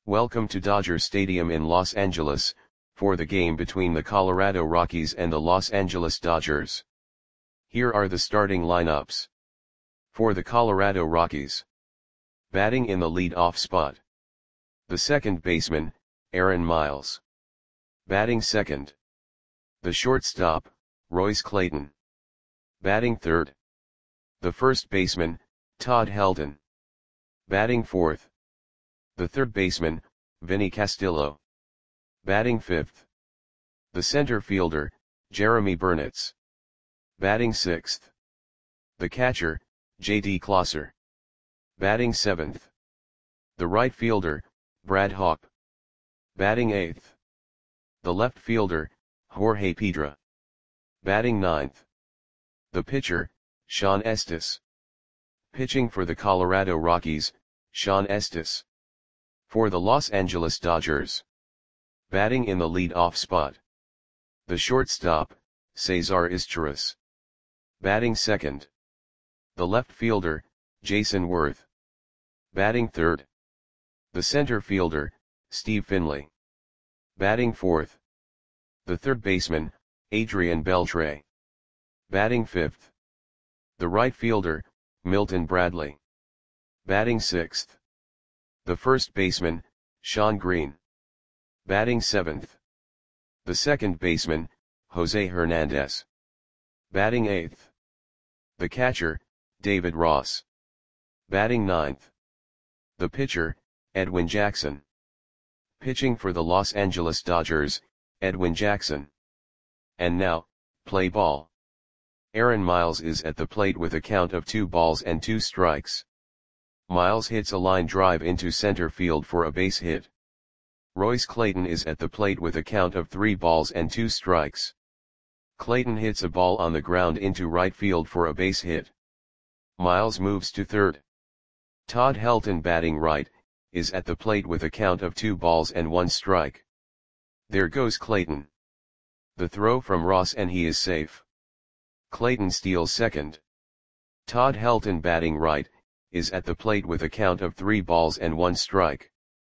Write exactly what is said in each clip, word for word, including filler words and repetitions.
Welcome to Dodger Stadium in Los Angeles, for the game between the Colorado Rockies and the Los Angeles Dodgers. Here are the starting lineups. For the Colorado Rockies. Batting in the lead-off spot. The second baseman, Aaron Miles. Batting second. The shortstop, Royce Clayton. Batting third. The first baseman, Todd Helton. Batting fourth. The third baseman, Vinny Castillo. Batting fifth. The center fielder, Jeremy Burnitz. Batting sixth. The catcher, J D Klosser. Batting seventh. The right fielder, Brad Hawpe. Batting eighth. The left fielder, Jorge Pedra. Batting ninth. The pitcher, Shawn Estes. Pitching for the Colorado Rockies, Shawn Estes. For the Los Angeles Dodgers. Batting in the lead-off spot. The shortstop, Cesar Izturis. Batting second. The left fielder, Jayson Werth. Batting third. The center fielder, Steve Finley. Batting fourth. The third baseman, Adrian Beltre. Batting fifth. The right fielder, Milton Bradley. Batting sixth. The first baseman, Shawn Green. Batting seventh. The second baseman, Jose Hernandez. Batting eighth. The catcher, David Ross. Batting ninth. The pitcher, Edwin Jackson. Pitching for the Los Angeles Dodgers, Edwin Jackson. And now, play ball. Aaron Miles is at the plate with a count of two balls and two strikes. Miles hits a line drive into center field for a base hit. Royce Clayton is at the plate with a count of three balls and two strikes. Clayton hits a ball on the ground into right field for a base hit. Miles moves to third. Todd Helton, batting right, is at the plate with a count of two balls and one strike. There goes Clayton. The throw from Ross and he is safe. Clayton steals second. Todd Helton, batting right, is at the plate with a count of three balls and one strike.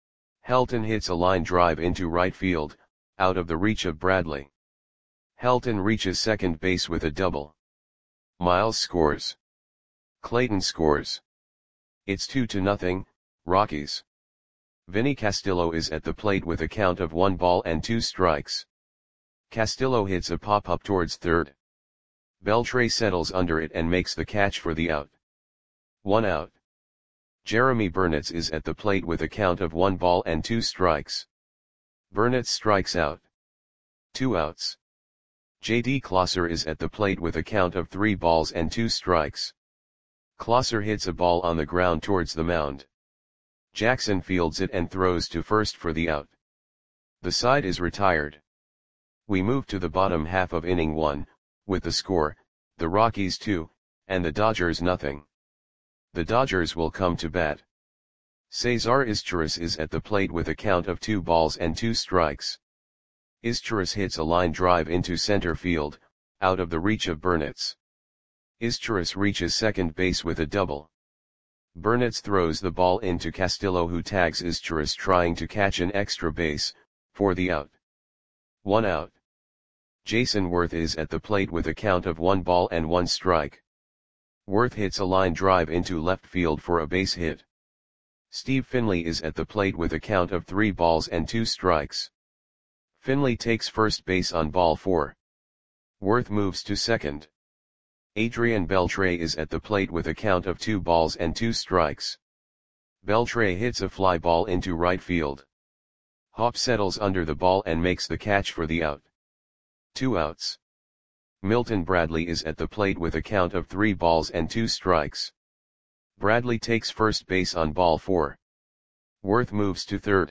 Helton hits a line drive into right field, out of the reach of Bradley. Helton reaches second base with a double. Miles scores. Clayton scores. It's two to nothing, Rockies. Vinny Castillo is at the plate with a count of one ball and two strikes. Castillo hits a pop-up towards third. Beltre settles under it and makes the catch for the out. One out. Jeremy Burnitz is at the plate with a count of one ball and two strikes. Burnitz strikes out. Two outs. J D Klosser is at the plate with a count of three balls and two strikes. Klosser hits a ball on the ground towards the mound. Jackson fields it and throws to first for the out. The side is retired. We move to the bottom half of inning one, with the score, the Rockies two, and the Dodgers nothing. The Dodgers will come to bat. Cesar Izturis is at the plate with a count of two balls and two strikes. Izturis hits a line drive into center field, out of the reach of Burnitz. Izturis reaches second base with a double. Burnitz throws the ball into Castillo, who tags Izturis trying to catch an extra base, for the out. One out. Jayson Werth is at the plate with a count of one ball and one strike. Werth hits a line drive into left field for a base hit. Steve Finley is at the plate with a count of three balls and two strikes. Finley takes first base on ball four. Werth moves to second. Adrian Beltre is at the plate with a count of two balls and two strikes. Beltre hits a fly ball into right field. Hawpe settles under the ball and makes the catch for the out. Two outs. Milton Bradley is at the plate with a count of three balls and two strikes. Bradley takes first base on ball four. Werth moves to third.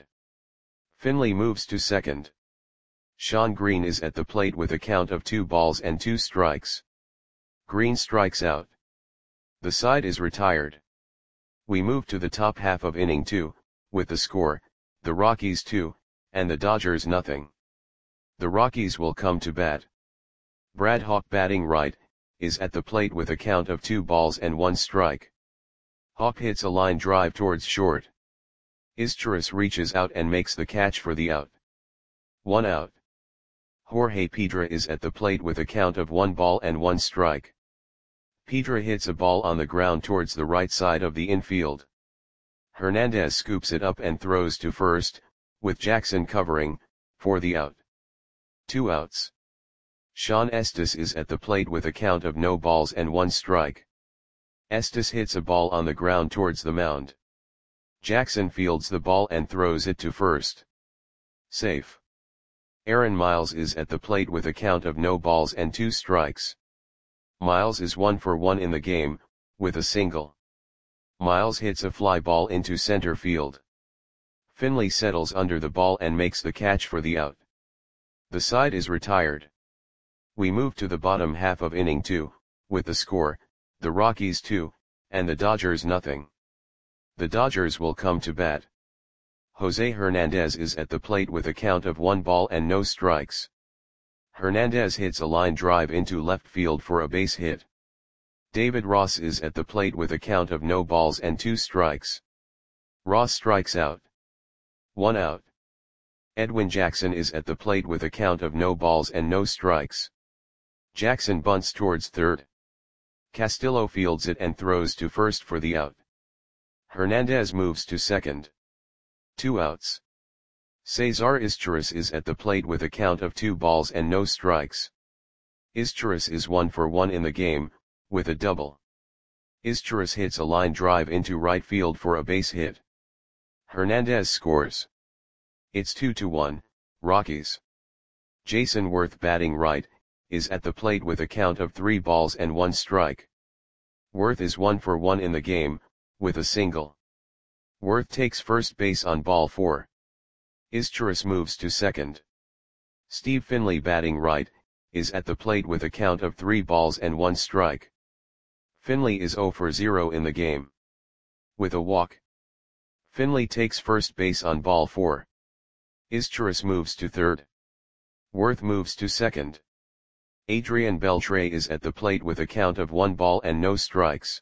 Finley moves to second. Shawn Green is at the plate with a count of two balls and two strikes. Green strikes out. The side is retired. We move to the top half of inning two, with the score, the Rockies two, and the Dodgers nothing. The Rockies will come to bat. Brad Hawpe, batting right, is at the plate with a count of two balls and one strike. Hawpe hits a line drive towards short. Izturis reaches out and makes the catch for the out. One out. Jorge Pedra is at the plate with a count of one ball and one strike. Pedra hits a ball on the ground towards the right side of the infield. Hernandez scoops it up and throws to first, with Jackson covering, for the out. Two outs. Sean Estes is at the plate with a count of no balls and one strike. Estes hits a ball on the ground towards the mound. Jackson fields the ball and throws it to first. Safe. Aaron Miles is at the plate with a count of no balls and two strikes. Miles is one for one in the game, with a single. Miles hits a fly ball into center field. Finley settles under the ball and makes the catch for the out. The side is retired. We move to the bottom half of inning two, with the score, the Rockies two, and the Dodgers nothing. The Dodgers will come to bat. Jose Hernandez is at the plate with a count of one ball and no strikes. Hernandez hits a line drive into left field for a base hit. David Ross is at the plate with a count of no balls and two strikes. Ross strikes out. One out. Edwin Jackson is at the plate with a count of no balls and no strikes. Jackson bunts towards third. Castillo fields it and throws to first for the out. Hernandez moves to second. Two outs. Cesar Izturis is at the plate with a count of two balls and no strikes. Izturis is one for one in the game, with a double. Izturis hits a line drive into right field for a base hit. Hernandez scores. It's two to one, Rockies. Jason Worth, batting right, is at the plate with a count of three balls and one strike. Worth is one for one in the game, with a single. Worth takes first base on ball four. Izturis moves to second. Steve Finley, batting right, is at the plate with a count of three balls and one strike. Finley is zero for zero in the game. With a walk. Finley takes first base on ball four. Izturis moves to third. Worth moves to second. Adrian Beltre is at the plate with a count of one ball and no strikes.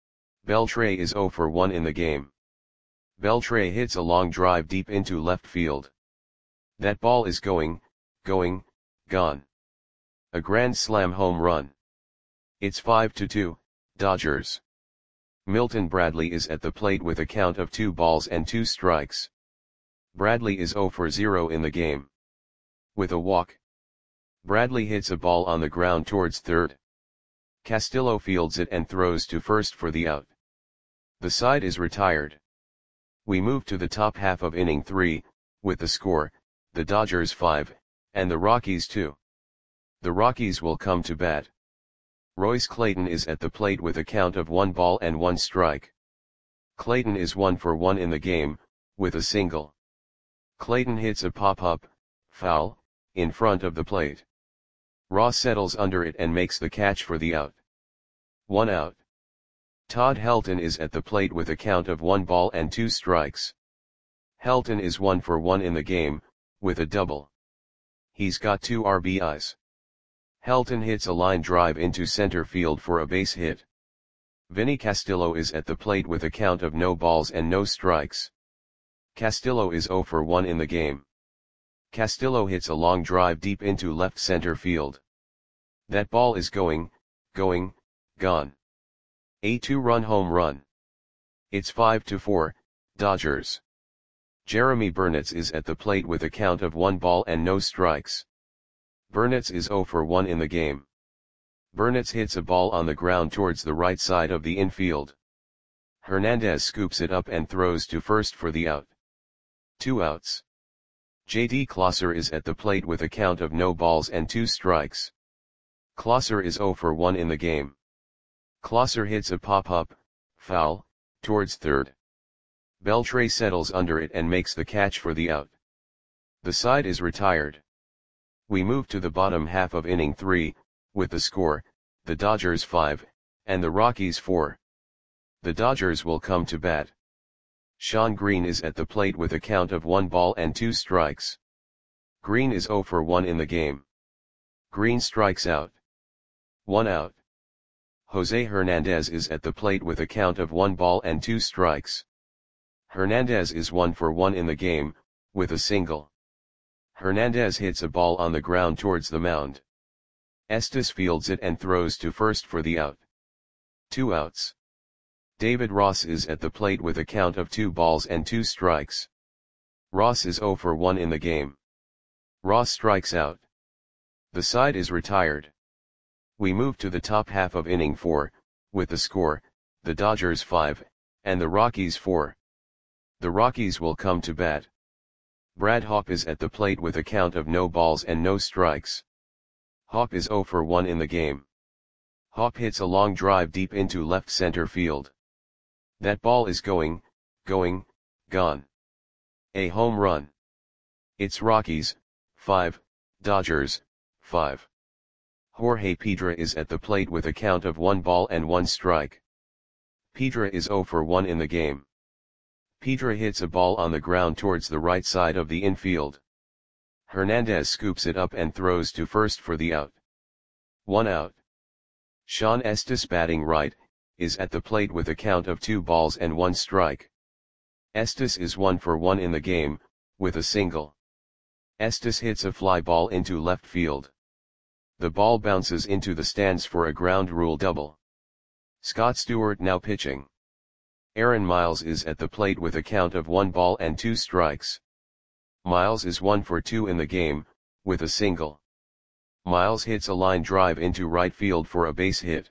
Beltre is zero for one in the game. Beltre hits a long drive deep into left field. That ball is going, going, gone. A grand slam home run. It's five to two, Dodgers. Milton Bradley is at the plate with a count of two balls and two strikes. Bradley is zero for zero in the game. With a walk. Bradley hits a ball on the ground towards third. Castillo fields it and throws to first for the out. The side is retired. We move to the top half of inning three, with the score, the Dodgers five, and the Rockies two. The Rockies will come to bat. Royce Clayton is at the plate with a count of one ball and one strike. Clayton is one for one in the game, with a single. Clayton hits a pop-up, foul, in front of the plate. Ross settles under it and makes the catch for the out. One out. Todd Helton is at the plate with a count of one ball and two strikes. Helton is one for one in the game, with a double. He's got two R B Is. Helton hits a line drive into center field for a base hit. Vinny Castillo is at the plate with a count of no balls and no strikes. Castillo is zero for one in the game. Castillo hits a long drive deep into left center field. That ball is going, going, gone. A two-run home run. It's five to four, Dodgers. Jeremy Burnitz is at the plate with a count of one ball and no strikes. Burnitz is zero for one in the game. Burnitz hits a ball on the ground towards the right side of the infield. Hernandez scoops it up and throws to first for the out. Two outs. J D Klosser is at the plate with a count of no balls and two strikes. Klosser is zero for one in the game. Klosser hits a pop-up, foul, towards third. Beltre settles under it and makes the catch for the out. The side is retired. We move to the bottom half of inning three, with the score, the Dodgers five, and the Rockies four. The Dodgers will come to bat. Sean Green is at the plate with a count of one ball and two strikes. Green is zero for one in the game. Green strikes out. One out. Jose Hernandez is at the plate with a count of one ball and two strikes. Hernandez is one for one in the game, with a single. Hernandez hits a ball on the ground towards the mound. Estes fields it and throws to first for the out. Two outs. David Ross is at the plate with a count of two balls and two strikes. Ross is zero for one in the game. Ross strikes out. The side is retired. We move to the top half of inning four, with the score, the Dodgers five, and the Rockies four. The Rockies will come to bat. Brad Hawpe is at the plate with a count of no balls and no strikes. Hawpe is zero for one in the game. Hawpe hits a long drive deep into left center field. That ball is going, going, gone. A home run. It's Rockies, five, Dodgers, five. Jorge Pedra is at the plate with a count of one ball and one strike. Pedra is zero for one in the game. Pedra hits a ball on the ground towards the right side of the infield. Hernandez scoops it up and throws to first for the out. One out. Sean Estes, batting right, is at the plate with a count of two balls and one strike. Estes is one for one in the game, with a single. Estes hits a fly ball into left field. The ball bounces into the stands for a ground rule double. Scott Stewart now pitching. Aaron Miles is at the plate with a count of one ball and two strikes. Miles is one for two in the game, with a single. Miles hits a line drive into right field for a base hit.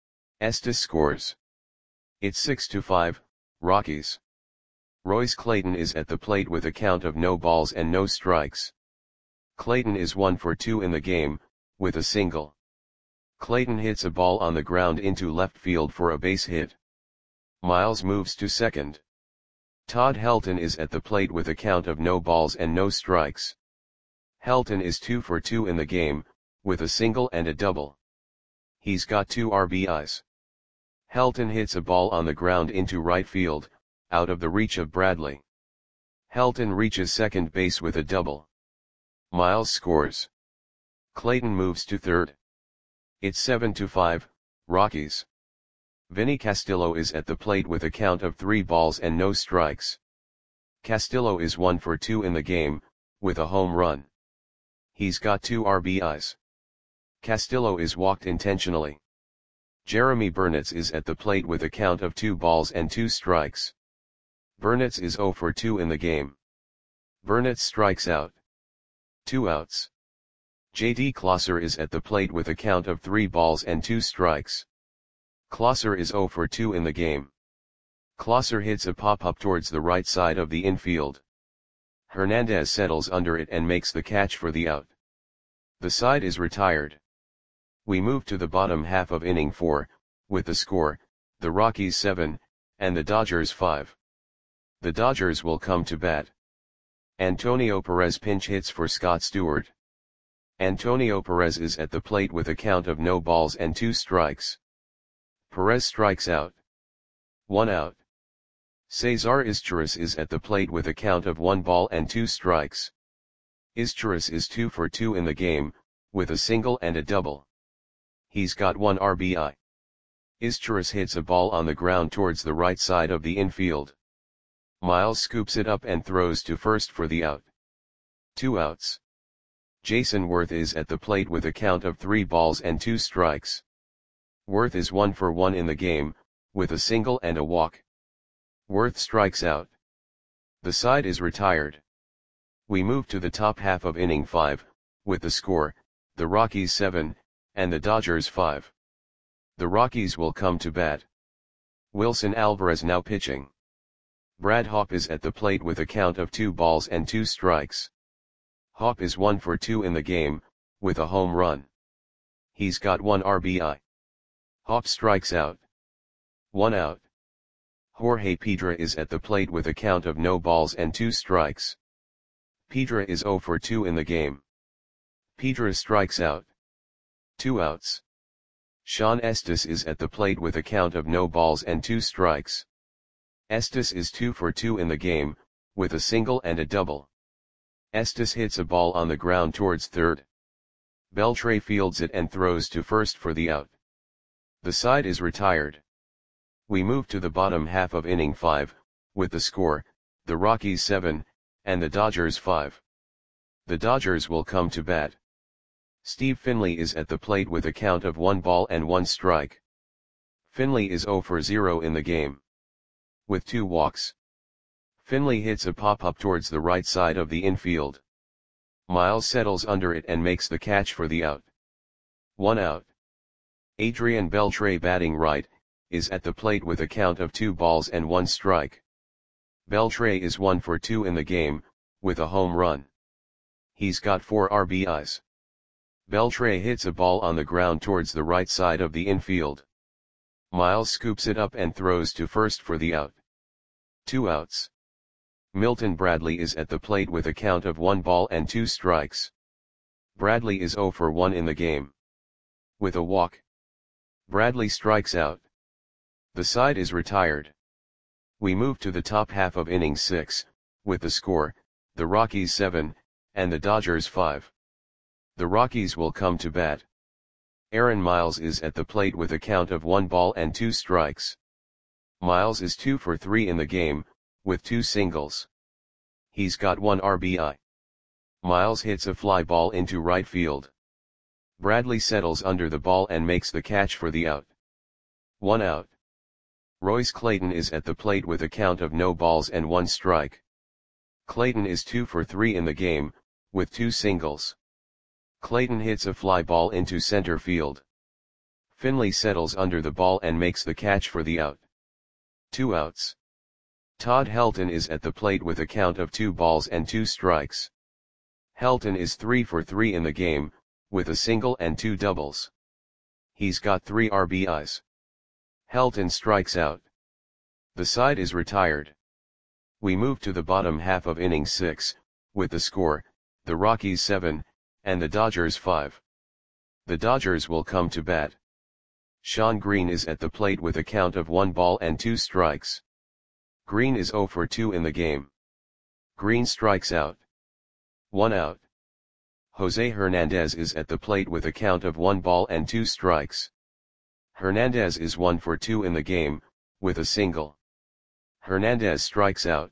Estes scores. It's six to five, Rockies. Royce Clayton is at the plate with a count of no balls and no strikes. Clayton is one for two in the game, with a single. Clayton hits a ball on the ground into left field for a base hit. Miles moves to second. Todd Helton is at the plate with a count of no balls and no strikes. Helton is two for two in the game, with a single and a double. He's got two R B Is. Helton hits a ball on the ground into right field, out of the reach of Bradley. Helton reaches second base with a double. Miles scores. Clayton moves to third. It's seven to five, Rockies. Vinny Castillo is at the plate with a count of three balls and no strikes. Castillo is one for two in the game, with a home run. He's got two R B Is. Castillo is walked intentionally. Jeremy Burnitz is at the plate with a count of two balls and two strikes. Burnitz is zero for two in the game. Burnitz strikes out. Two outs. J D Klosser is at the plate with a count of three balls and two strikes. Klosser is zero for two in the game. Klosser hits a pop-up towards the right side of the infield. Hernandez settles under it and makes the catch for the out. The side is retired. We move to the bottom half of inning four, with the score, the Rockies seven, and the Dodgers five. The Dodgers will come to bat. Antonio Perez pinch hits for Scott Stewart. Antonio Perez is at the plate with a count of no balls and two strikes. Perez strikes out. One out. Cesar Izturis is at the plate with a count of one ball and two strikes. Izturis is two for two in the game, with a single and a double. He's got one R B I. Izturis hits a ball on the ground towards the right side of the infield. Miles scoops it up and throws to first for the out. Two outs. Jason Worth is at the plate with a count of three balls and two strikes. Worth is one for one in the game, with a single and a walk. Worth strikes out. The side is retired. We move to the top half of inning five, with the score, the Rockies seven, and the Dodgers five. The Rockies will come to bat. Wilson Alvarez now pitching. Brad Hawpe is at the plate with a count of two balls and two strikes. Hawpe is one for two in the game, with a home run. He's got one R B I. Hawpe strikes out. One out. Jorge Pedra is at the plate with a count of no balls and two strikes. Pedra is zero for two in the game. Pedra strikes out. Two outs. Sean Estes is at the plate with a count of no balls and two strikes. Estes is two for two in the game, with a single and a double. Estes hits a ball on the ground towards third. Beltre fields it and throws to first for the out. The side is retired. We move to the bottom half of inning five, with the score, the Rockies seven, and the Dodgers five. The Dodgers will come to bat. Steve Finley is at the plate with a count of one ball and one strike. Finley is zero for zero in the game, with two walks. Finley hits a pop-up towards the right side of the infield. Miles settles under it and makes the catch for the out. One out. Adrian Beltre, batting right, is at the plate with a count of two balls and one strike. Beltre is one for two in the game, with a home run. He's got four R B Is. Beltre hits a ball on the ground towards the right side of the infield. Miles scoops it up and throws to first for the out. Two outs. Milton Bradley is at the plate with a count of one ball and two strikes. Bradley is zero for one in the game, with a walk. Bradley strikes out. The side is retired. We move to the top half of inning six, with the score, the Rockies seven, and the Dodgers five. The Rockies will come to bat. Aaron Miles is at the plate with a count of one ball and two strikes. Miles is two for three in the game, with two singles. He's got one R B I. Miles hits a fly ball into right field. Bradley settles under the ball and makes the catch for the out. One out. Royce Clayton is at the plate with a count of no balls and one strike. Clayton is two for three in the game, with two singles. Clayton hits a fly ball into center field. Finley settles under the ball and makes the catch for the out. Two outs. Todd Helton is at the plate with a count of two balls and two strikes. Helton is three for three in the game, with a single and two doubles. He's got three R B Is. Helton strikes out. The side is retired. We move to the bottom half of inning six, with the score, the Rockies seven, and the Dodgers five. The Dodgers will come to bat. Sean Green is at the plate with a count of one ball and two strikes. Green is zero for two in the game. Green strikes out. One out. Jose Hernandez is at the plate with a count of one ball and two strikes. Hernandez is one for two in the game, with a single. Hernandez strikes out.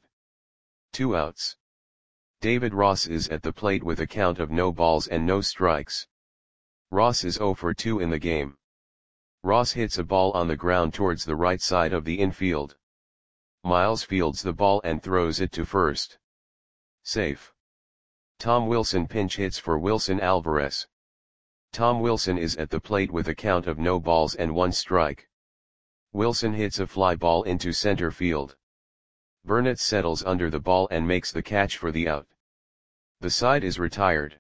Two outs. David Ross is at the plate with a count of no balls and no strikes. Ross is zero for two in the game. Ross hits a ball on the ground towards the right side of the infield. Miles fields the ball and throws it to first. Safe. Tom Wilson pinch hits for Wilson Alvarez. Tom Wilson is at the plate with a count of no balls and one strike. Wilson hits a fly ball into center field. Burnett settles under the ball and makes the catch for the out. The side is retired.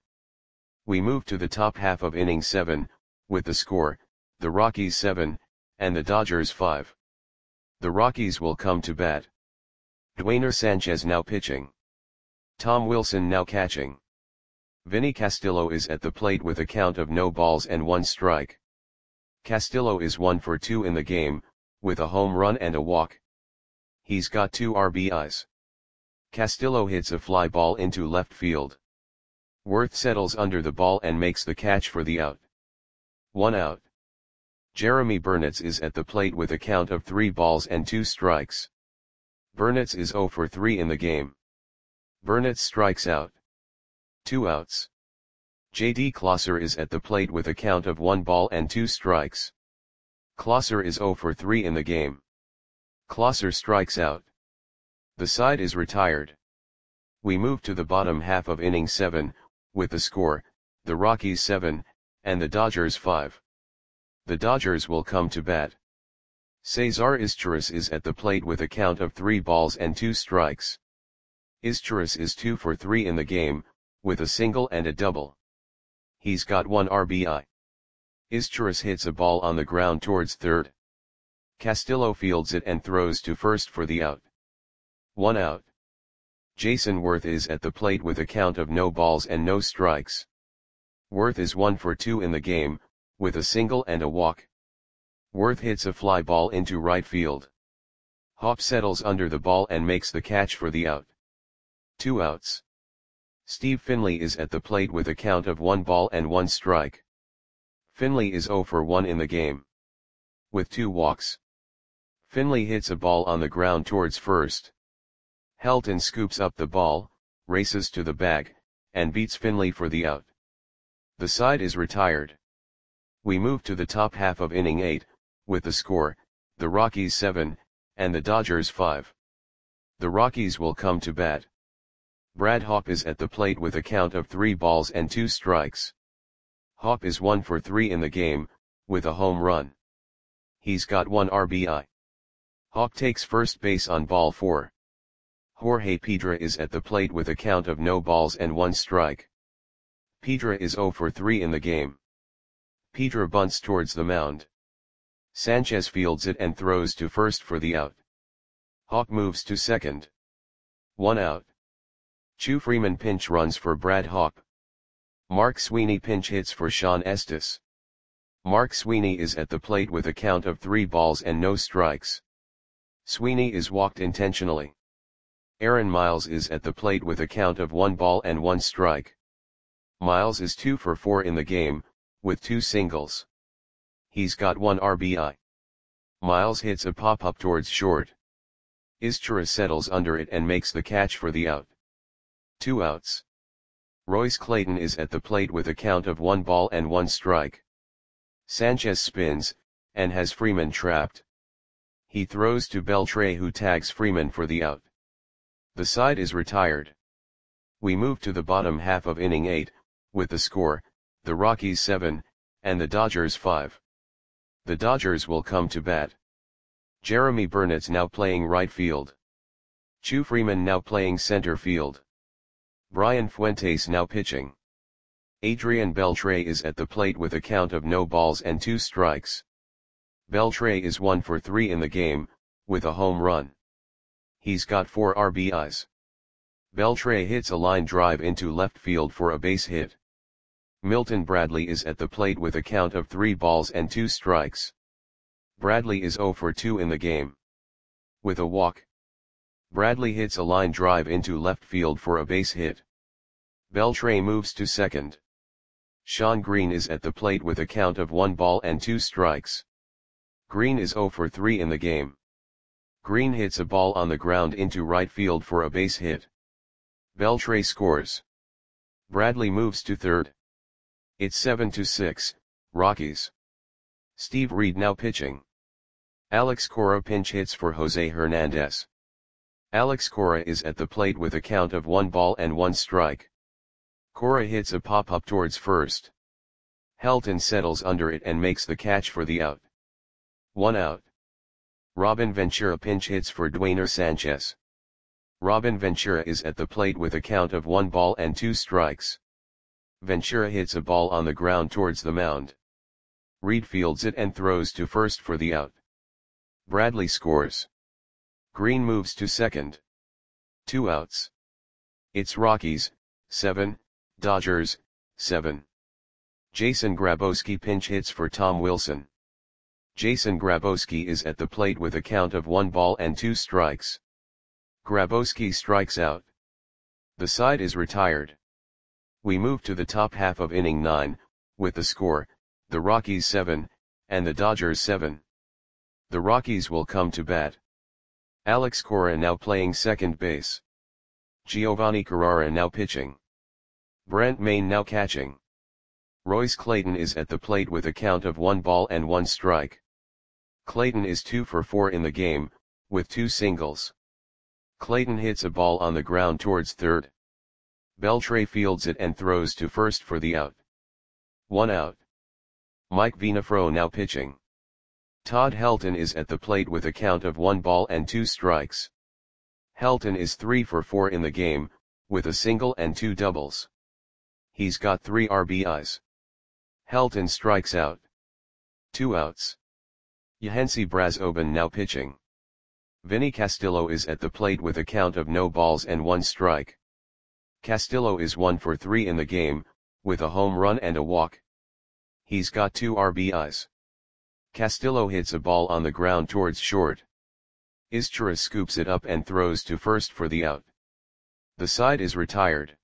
We move to the top half of inning seven, with the score, the Rockies seven, and the Dodgers five. The Rockies will come to bat. Dwayner Sanchez now pitching. Tom Wilson now catching. Vinny Castillo is at the plate with a count of no balls and one strike. Castillo is one for two in the game, with a home run and a walk. He's got two R B Is. Castillo hits a fly ball into left field. Worth settles under the ball and makes the catch for the out. One out. Jeremy Burnitz is at the plate with a count of three balls and two strikes. Burnitz is zero for three in the game. Burnitz strikes out. Two outs. J D Klosser is at the plate with a count of one ball and two strikes. Klosser is zero for three in the game. Klosser strikes out. The side is retired. We move to the bottom half of inning seven, with the score, the Rockies seven, and the Dodgers five. The Dodgers will come to bat. Cesar Izturis is at the plate with a count of three balls and two strikes. Izturis is two for three in the game, with a single and a double. He's got one R B I. Izturis hits a ball on the ground towards third. Castillo fields it and throws to first for the out. One out. Jason Worth is at the plate with a count of no balls and no strikes. Worth is one for two in the game, with a single and a walk. Worth hits a fly ball into right field. Hop settles under the ball and makes the catch for the out. Two outs. Steve Finley is at the plate with a count of one ball and one strike. Finley is zero for one in the game, with two walks. Finley hits a ball on the ground towards first. Helton scoops up the ball, races to the bag, and beats Finley for the out. The side is retired. We move to the top half of inning eight, with the score, the Rockies seven, and the Dodgers five. The Rockies will come to bat. Brad Hawpe is at the plate with a count of three balls and two strikes. Hawpe is one for three in the game, with a home run. He's got one R B I. Hawpe takes first base on ball four. Jorge Pedra is at the plate with a count of no balls and one strike. Pedra is zero for three in the game. Pedra bunts towards the mound. Sanchez fields it and throws to first for the out. Hawpe moves to second. One out. Chu Freeman pinch runs for Brad Hawpe. Mark Sweeney pinch hits for Sean Estes. Mark Sweeney is at the plate with a count of three balls and no strikes. Sweeney is walked intentionally. Aaron Miles is at the plate with a count of one ball and one strike. Miles is two for four in the game, with two singles. He's got one R B I. Miles hits a pop-up towards short. Izchira settles under it and makes the catch for the out. Two outs. Royce Clayton is at the plate with a count of one ball and one strike. Sanchez spins, and has Freeman trapped. He throws to Beltre, who tags Freeman for the out. The side is retired. We move to the bottom half of inning eight, with the score, the Rockies seven, and the Dodgers five. The Dodgers will come to bat. Jeremy Burnett's now playing right field. Chu Freeman now playing center field. Brian Fuentes now pitching. Adrian Beltre is at the plate with a count of no balls and two strikes. Beltre is one for three in the game, with a home run. He's got four R B Is. Beltre hits a line drive into left field for a base hit. Milton Bradley is at the plate with a count of three balls and two strikes. Bradley is zero for two in the game. With a walk. Bradley hits a line drive into left field for a base hit. Beltre moves to second. Sean Green is at the plate with a count of one ball and two strikes. Green is zero for three in the game. Green hits a ball on the ground into right field for a base hit. Beltre scores. Bradley moves to third. It's seven to six, Rockies. Steve Reed now pitching. Alex Cora pinch hits for Jose Hernandez. Alex Cora is at the plate with a count of one ball and one strike. Cora hits a pop-up towards first. Helton settles under it and makes the catch for the out. One out. Robin Ventura pinch hits for Dwayner Sanchez. Robin Ventura is at the plate with a count of one ball and two strikes. Ventura hits a ball on the ground towards the mound. Reed fields it and throws to first for the out. Bradley scores. Green moves to second. Two outs. It's Rockies, seven, Dodgers, seven. Jason Grabowski pinch hits for Tom Wilson. Jason Grabowski is at the plate with a count of one ball and two strikes. Grabowski strikes out. The side is retired. We move to the top half of inning nine, with the score, the Rockies seven, and the Dodgers seven. The Rockies will come to bat. Alex Cora now playing second base. Giovanni Carrara now pitching. Brent Mayne now catching. Royce Clayton is at the plate with a count of one ball and one strike. Clayton is two for four in the game, with two singles. Clayton hits a ball on the ground towards third. Beltre fields it and throws to first for the out. One out. Mike Vinafro now pitching. Todd Helton is at the plate with a count of one ball and two strikes. Helton is three for four in the game, with a single and two doubles. He's got three R B Is. Helton strikes out. Two outs. Yahensi Brazoban now pitching. Vinny Castillo is at the plate with a count of no balls and one strike. Castillo is one for three in the game, with a home run and a walk. He's got two R B Is. Castillo hits a ball on the ground towards short. Izchira scoops it up and throws to first for the out. The side is retired.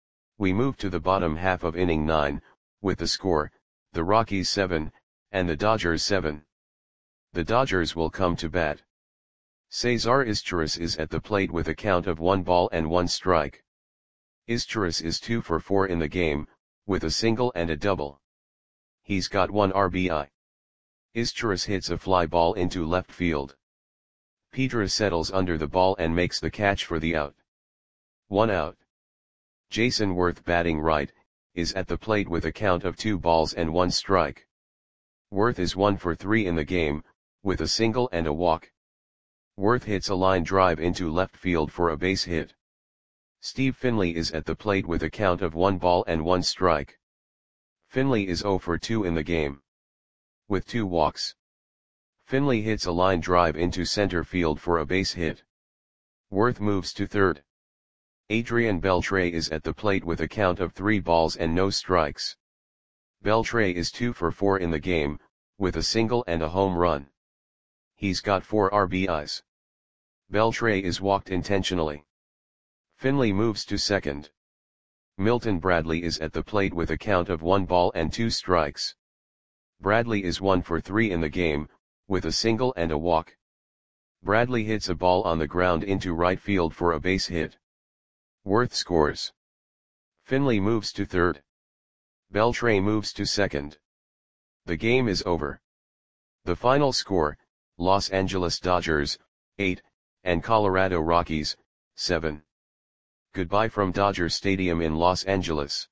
We move to the bottom half of inning nine, with the score, the Rockies seven, and the Dodgers seven. The Dodgers will come to bat. Cesar Izturis is at the plate with a count of one ball and one strike. Izturis is two for four in the game, with a single and a double. He's got one R B I. Izturis hits a fly ball into left field. Pedro settles under the ball and makes the catch for the out. One out. Jason Worth, batting right, is at the plate with a count of two balls and one strike. Worth is one for three in the game, with a single and a walk. Worth hits a line drive into left field for a base hit. Steve Finley is at the plate with a count of one ball and one strike. Finley is zero for two in the game, with two walks. Finley hits a line drive into center field for a base hit. Worth moves to third. Adrian Beltre is at the plate with a count of three balls and no strikes. Beltre is two for four in the game, with a single and a home run. He's got four R B Is. Beltre is walked intentionally. Finley moves to second. Milton Bradley is at the plate with a count of one ball and two strikes. Bradley is one for three in the game, with a single and a walk. Bradley hits a ball on the ground into right field for a base hit. Worth scores. Finley moves to third. Beltre moves to second. The game is over. The final score, Los Angeles Dodgers, eight, and Colorado Rockies, seven. Goodbye from Dodger Stadium in Los Angeles.